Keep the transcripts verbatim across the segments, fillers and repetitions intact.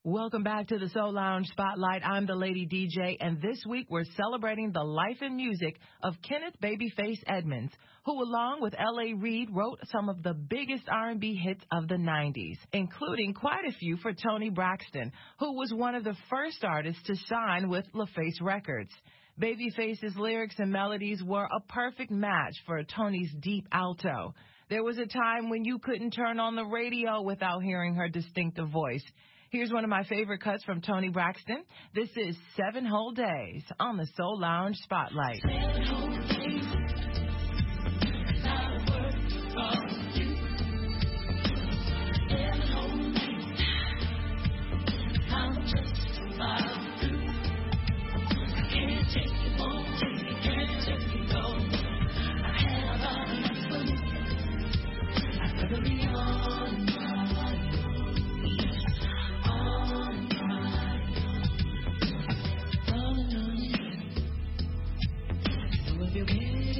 Welcome back to the Soul Lounge Spotlight. I'm the Lady D J, and this week we're celebrating the life and music of Kenneth Babyface Edmonds, who along with L A. Reid wrote some of the biggest R and B hits of the nineties, including quite a few for Toni Braxton, who was one of the first artists to sign with LaFace Records. Babyface's lyrics and melodies were a perfect match for Toni's deep alto. There was a time when you couldn't turn on the radio without hearing her distinctive voice. Here's one of my favorite cuts from Toni Braxton. This is Seven Whole Days on the Soul Lounge Spotlight. Seven whole days, not a word from you. Seven whole days, I'm just about through. I can't take it more, take it, can't take it go. I have about enough for you. I'd rather be on my knees. You get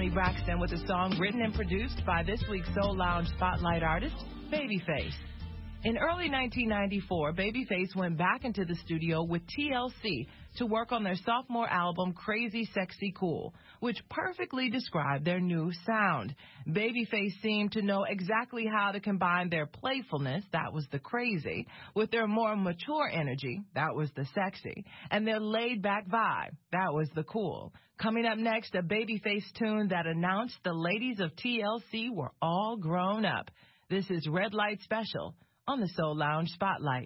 Toni Braxton with a song written and produced by this week's Soul Lounge Spotlight artist, Babyface. In early nineteen ninety-four, Babyface went back into the studio with T L C to work on their sophomore album, Crazy Sexy Cool, which perfectly described their new sound. Babyface seemed to know exactly how to combine their playfulness, that was the crazy, with their more mature energy, that was the sexy, and their laid-back vibe, that was the cool. Coming up next, a Babyface tune that announced the ladies of T L C were all grown up. This is Red Light Special on the Soul Lounge Spotlight.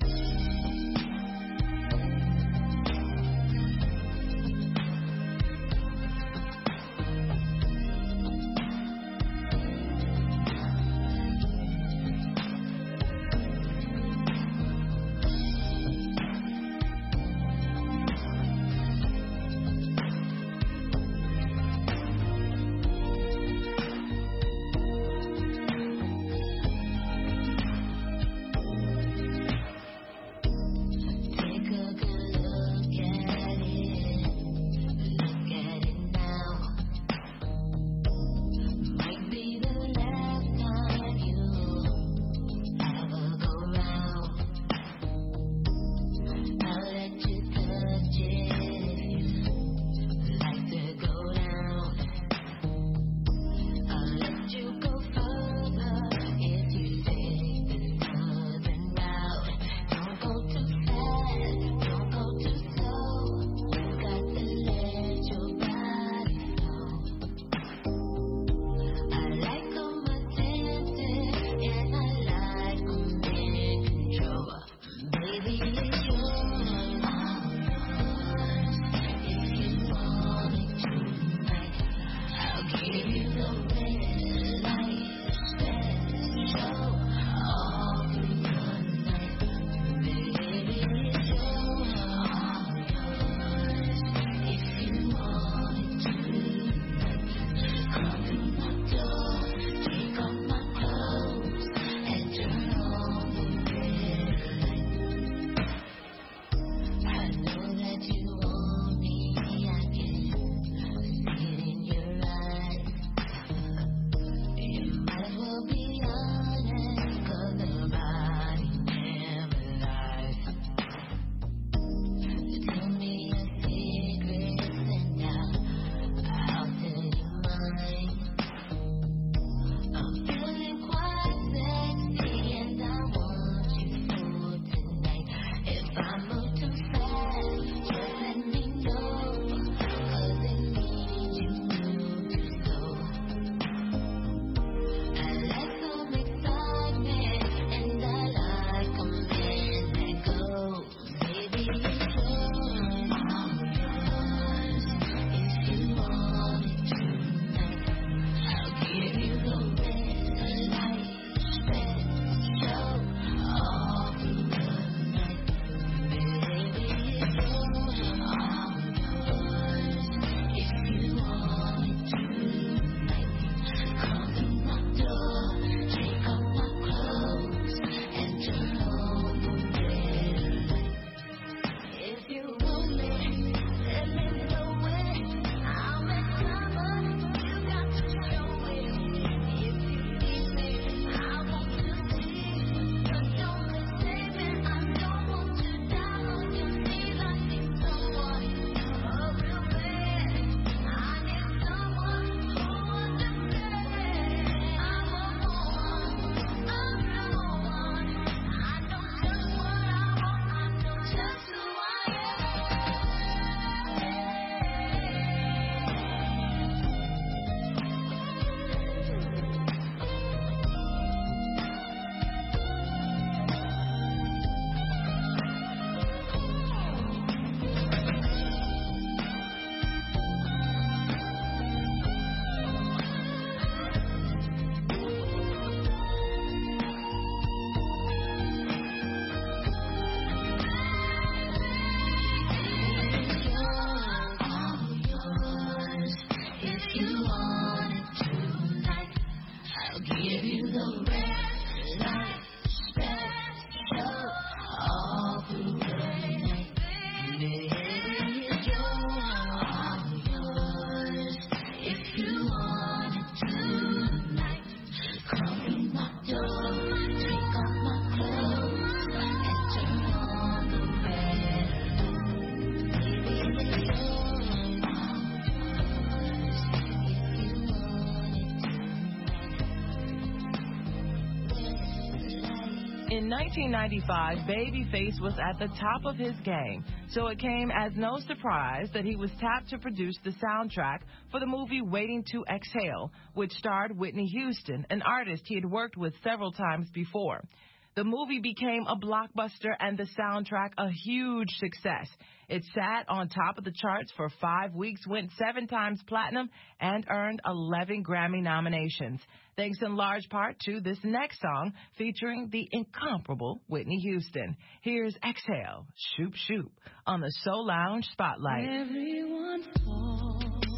In nineteen ninety-five, Babyface was at the top of his game, so it came as no surprise that he was tapped to produce the soundtrack for the movie Waiting to Exhale, which starred Whitney Houston, an artist he had worked with several times before. The movie became a blockbuster and the soundtrack a huge success. It sat on top of the charts for five weeks, went seven times platinum, and earned eleven Grammy nominations, thanks in large part to this next song featuring the incomparable Whitney Houston. Here's Exhale, Shoop Shoop, on the Soul Lounge Spotlight. Everyone falls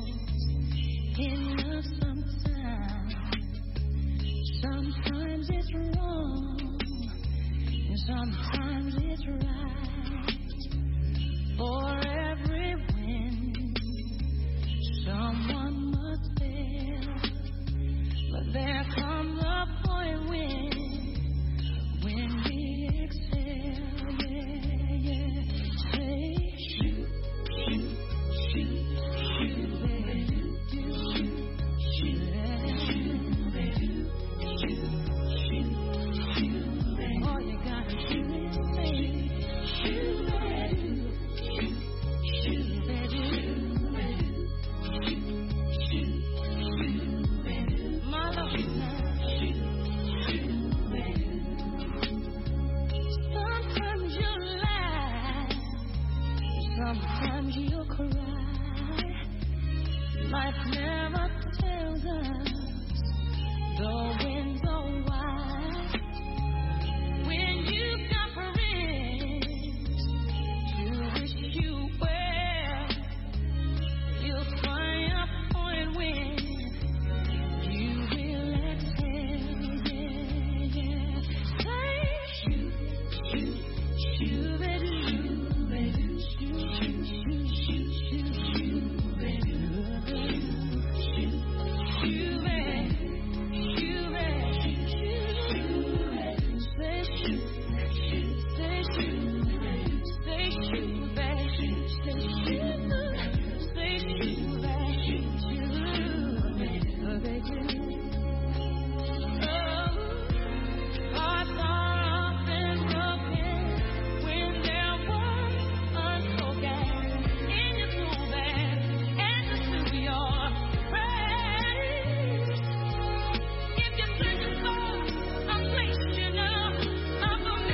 in love sometimes. Sometimes it's wrong, and sometimes it's right. For every win, someone must fail. But there comes a point when, when we exhale, yeah, yeah. Say, shoot, shoot, shoot, shoot, baby, shoot, shoot, baby, shoot, shoot, shoot, baby. All you gotta do is say, shoot, baby, shoot, baby, shoot, baby, shoot, baby. My love is now, shoot, baby. Sometimes you lie, sometimes you cry. Life never tells us the winds are wide. When you've got friends to wish you well, you'll find a point when you will exhale, yeah, yeah. Say, shoot, shoot, shoot, baby, baby, shoot, shoot, shoot, shoot, shoot, shoot, baby, shoot, shoot, baby, shoot, baby, shoot, baby. Say shoot, shoot, say shoot, say shoot, baby, say shoot, say shoot, baby, shoot, baby. Oh, hearts are often broken when there was unspoken. And you know that, and to sing your praise. If you're searching for a place you know, of a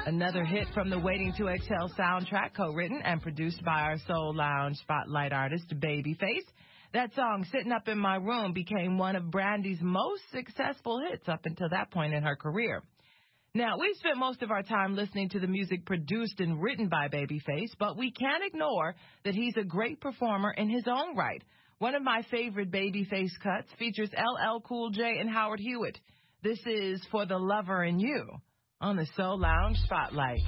Another hit from the Waiting to Exhale soundtrack, co-written and produced by our Soul Lounge Spotlight artist, Babyface. That song, Sitting Up in My Room, became one of Brandy's most successful hits up until that point in her career. Now, we've spent most of our time listening to the music produced and written by Babyface, but we can't ignore that he's a great performer in his own right. One of my favorite Babyface cuts features L L Cool J and Howard Hewitt. This is For the Lover in You on the Soul Lounge Spotlight.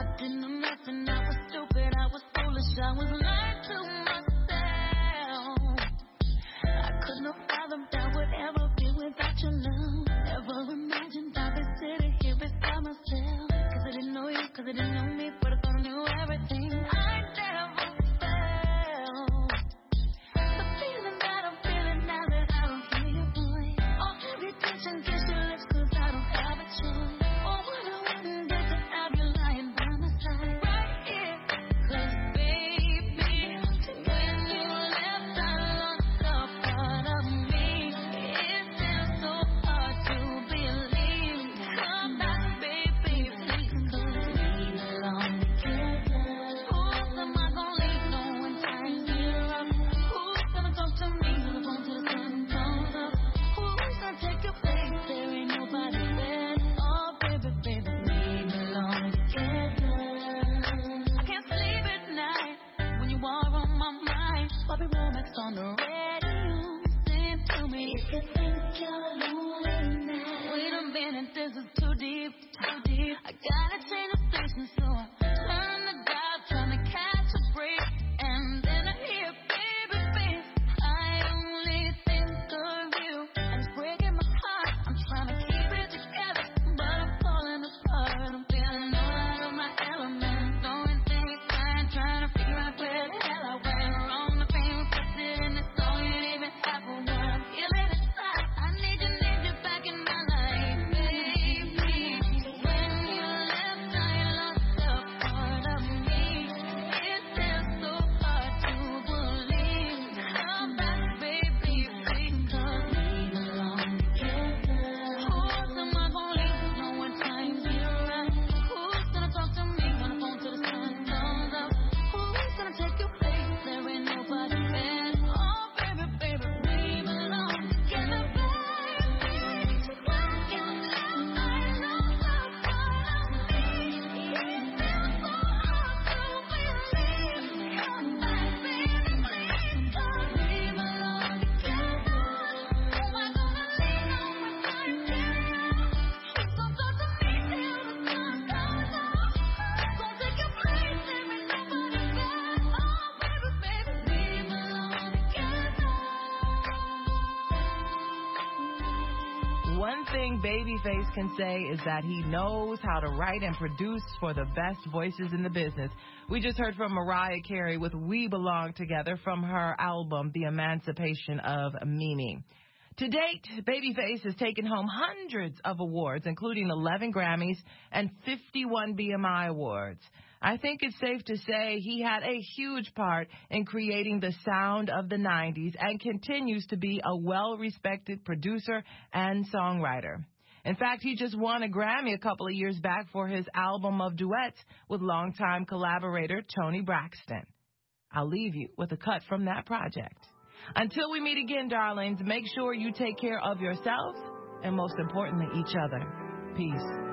I was stupid, I was foolish, I was lying to myself. lyrics on the radio. Sing to me if you think you're lonely now. Wait a minute, this is too deep, too deep. I gotta change the station, so I turn the dial, trying to catch a break. And then I hear baby face. I only think of you, and it's breaking my heart. I'm trying to keep it together, but I'm falling apart. I'm feeling all out of my element, throwing things, trying, trying to figure out where the hell I went wrong. The pain reflected in the song, ain't even half a word. I'm feeling inside. I need you, need you back in my life, baby. When you left, I lost a part of me. It's still so hard to believe. Come back, baby, please, 'cause we belong together. Who's in my police? No one times you right. Who's gonna talk to me on the phone till the sun comes up? Who's gonna take your place? There ain't nobody better. Oh, baby, baby, we belong together, baby. When you left, I lost a part of me. It's still so hard to believe. Come back, baby, please, 'cause we belong together. Am I gonna lean on my side till who's gonna talk to me till the sun comes up? Who's gonna take your place? There ain't nobody better. Oh, baby, baby, we belong together. One thing Babyface can say is that he knows how to write and produce for the best voices in the business. We just heard from Mariah Carey with We Belong Together from her album, The Emancipation of Mimi. To date, Babyface has taken home hundreds of awards, including eleven Grammys and fifty-one B M I awards. I think it's safe to say he had a huge part in creating the sound of the nineties and continues to be a well-respected producer and songwriter. In fact, he just won a Grammy a couple of years back for his album of duets with longtime collaborator Toni Braxton. I'll leave you with a cut from that project. Until we meet again, darlings, make sure you take care of yourselves and, most importantly, each other. Peace.